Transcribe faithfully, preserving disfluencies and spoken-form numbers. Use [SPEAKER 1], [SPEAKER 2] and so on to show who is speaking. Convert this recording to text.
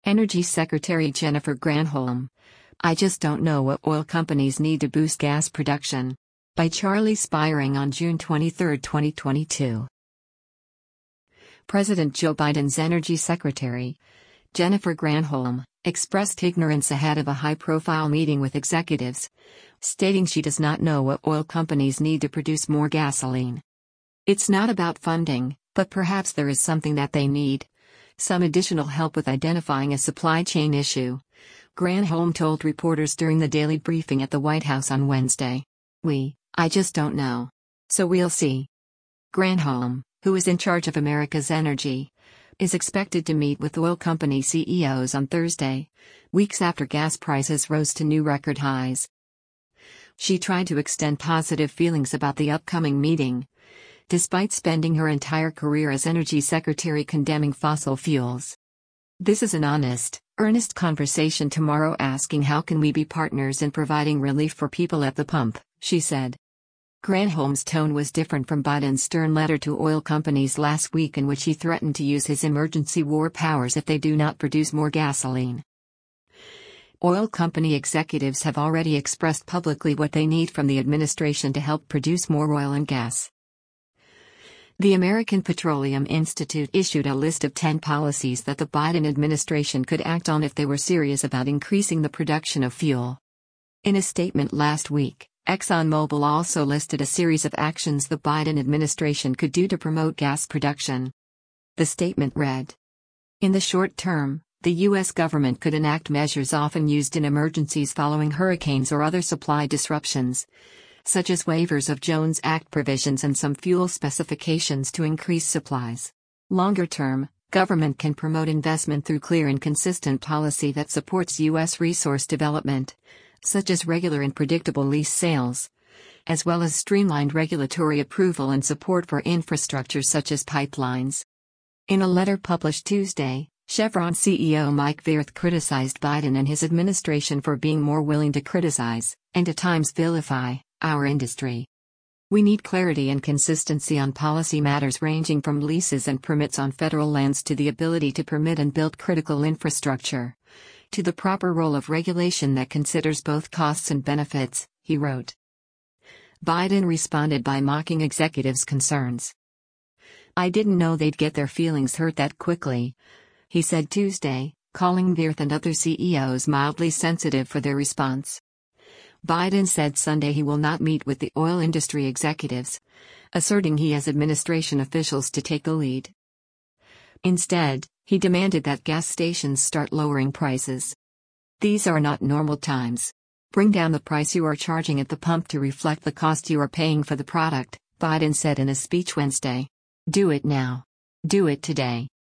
[SPEAKER 1] Energy Secretary Jennifer Granholm. I just don't know what oil companies need to boost gas production. By Charlie Spiring on June twenty-third, twenty twenty-two. President Joe Biden's Energy Secretary, Jennifer Granholm, expressed ignorance ahead of a high-profile meeting with executives, stating she does not know what oil companies need to produce more gasoline. It's not about funding, but perhaps there is something that they need. Some additional help with identifying a supply chain issue, Granholm told reporters during the daily briefing at the White House on Wednesday. We, I just don't know. So we'll see. Granholm, who is in charge of America's energy, is expected to meet with oil company C E Os on Thursday, weeks after gas prices rose to new record highs. She tried to extend positive feelings about the upcoming meeting, despite spending her entire career as Energy Secretary condemning fossil fuels. This is an honest, earnest conversation tomorrow asking how can we be partners in providing relief for people at the pump, she said. Granholm's tone was different from Biden's stern letter to oil companies last week in which he threatened to use his emergency war powers if they do not produce more gasoline. Oil company executives have already expressed publicly what they need from the administration to help produce more oil and gas. The American Petroleum Institute issued a list of ten policies that the Biden administration could act on if they were serious about increasing the production of fuel. In a statement last week, ExxonMobil also listed a series of actions the Biden administration could do to promote gas production. The statement read: in the short term, the U S government could enact measures often used in emergencies following hurricanes or other supply disruptions, such as waivers of Jones Act provisions and some fuel specifications to increase supplies. Longer term, government can promote investment through clear and consistent policy that supports U S resource development, such as regular and predictable lease sales, as well as streamlined regulatory approval and support for infrastructure such as pipelines. In a letter published Tuesday, Chevron C E O Mike Wirth criticized Biden and his administration for being more willing to criticize, and at times vilify, our industry. We need clarity and consistency on policy matters ranging from leases and permits on federal lands to the ability to permit and build critical infrastructure, to the proper role of regulation that considers both costs and benefits, he wrote. Biden responded by mocking executives' concerns. I didn't know they'd get their feelings hurt that quickly, he said Tuesday, calling Wirth and other C E Os mildly sensitive for their response. Biden said Sunday he will not meet with the oil industry executives, asserting he has administration officials to take the lead. Instead, he demanded that gas stations start lowering prices. These are not normal times. Bring down the price you are charging at the pump to reflect the cost you are paying for the product, Biden said in a speech Wednesday. Do it now. Do it today.